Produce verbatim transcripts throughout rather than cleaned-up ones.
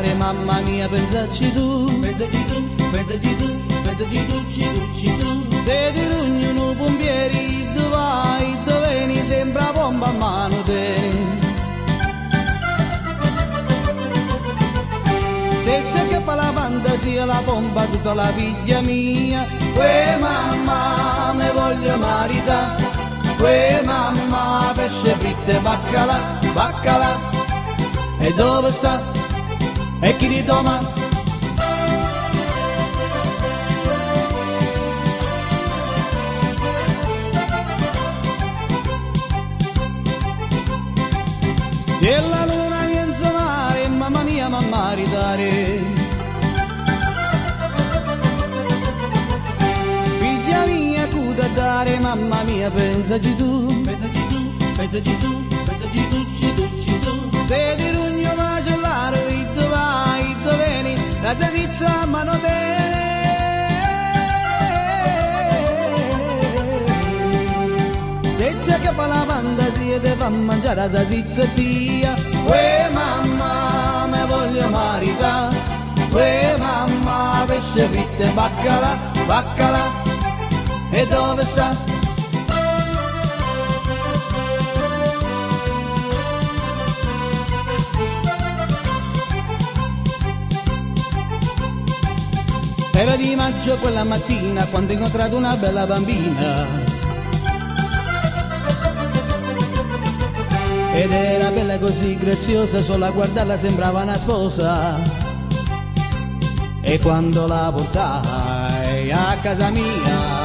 dare, mamma mia, pensaci tu. Pensaci tu, pensaci tu, pensaci tu, ci tu, ci tu. Se ti rugno pompieri, dove vai, dove vieni, sembra bomba a mano te. Se c'è che fa la fantasia, la bomba tutta la figlia mia. Uè mamma, me voglio marità. Uè mamma, pesce fritto e baccalà, baccalà. E dove sta? E chi ti toma? E la luna viene a mare, mamma mia, mamma maritare. Figlia mia, cu da dare, mamma mia, pensaci tu. Pensaci tu, pensaci tu, pensaci tu, ci tu, ci tu. Se ti rugno macellaro, dove vai, dove vieni, la salizza a mano te. Se c'è che fa la fantasia, te fa mangiare la salizza tia. Uè mamma, me voglio marità. Uè mamma, pesce fritto e baccalà, baccalà. E dove sta? Era di maggio quella mattina quando ho incontrato una bella bambina. Ed era bella così graziosa, solo a guardarla sembrava una sposa. E quando la portai a casa mia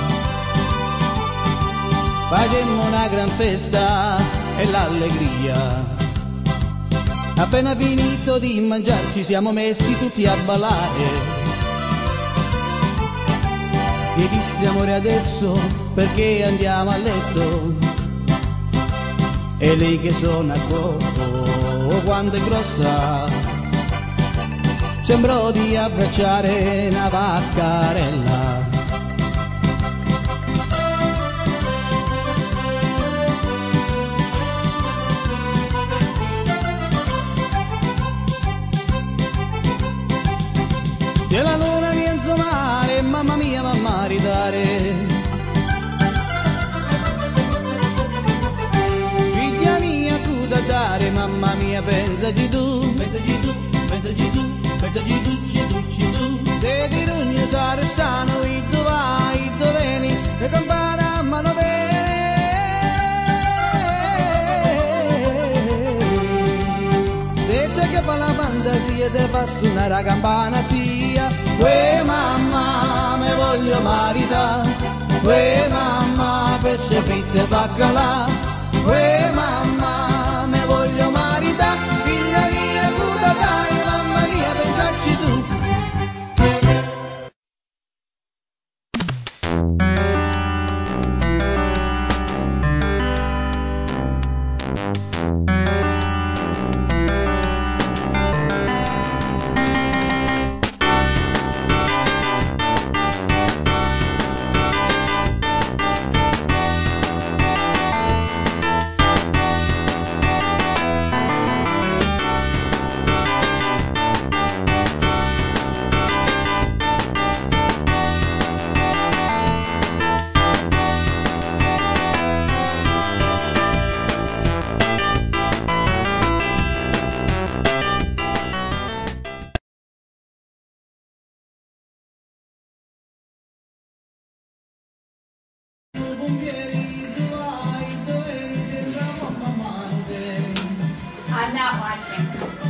facemmo una gran festa e l'allegria. Appena finito di mangiare ci siamo messi tutti a ballare. E dissi amore adesso perché andiamo a letto. E lei che suona a poco quando è grossa sembrò di abbracciare una vaccarella. E la luna viene a mare, mamma mia, mamma maritare. Figlia mia, tu da dare, mamma mia, pensaci tu. Pensaci tu, pensaci tu, pensaci tu, ci tu, ci tu. Se ti rugno sa restano, dove vai, dove vieni, le campane a mano bene. Se c'è che fa la fantasia, te fa suonare la campana tia. Uè mamma, me voglio marità. Uè mamma, pesce fritto e baccalà. Uè mamma, me voglio marità. Figlia mia, tu da dare, mamma mia, pensaci tu. I'm not watching.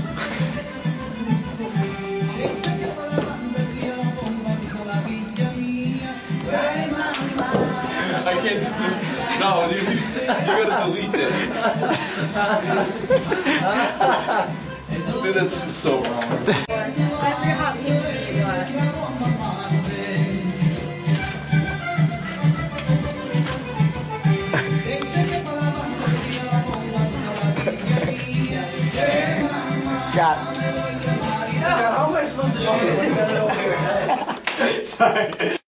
I can't do it. No, you, you gotta delete it. Dude, that's so wrong. I forget how people you are. Chat. How am I supposed to shoot it? Sorry.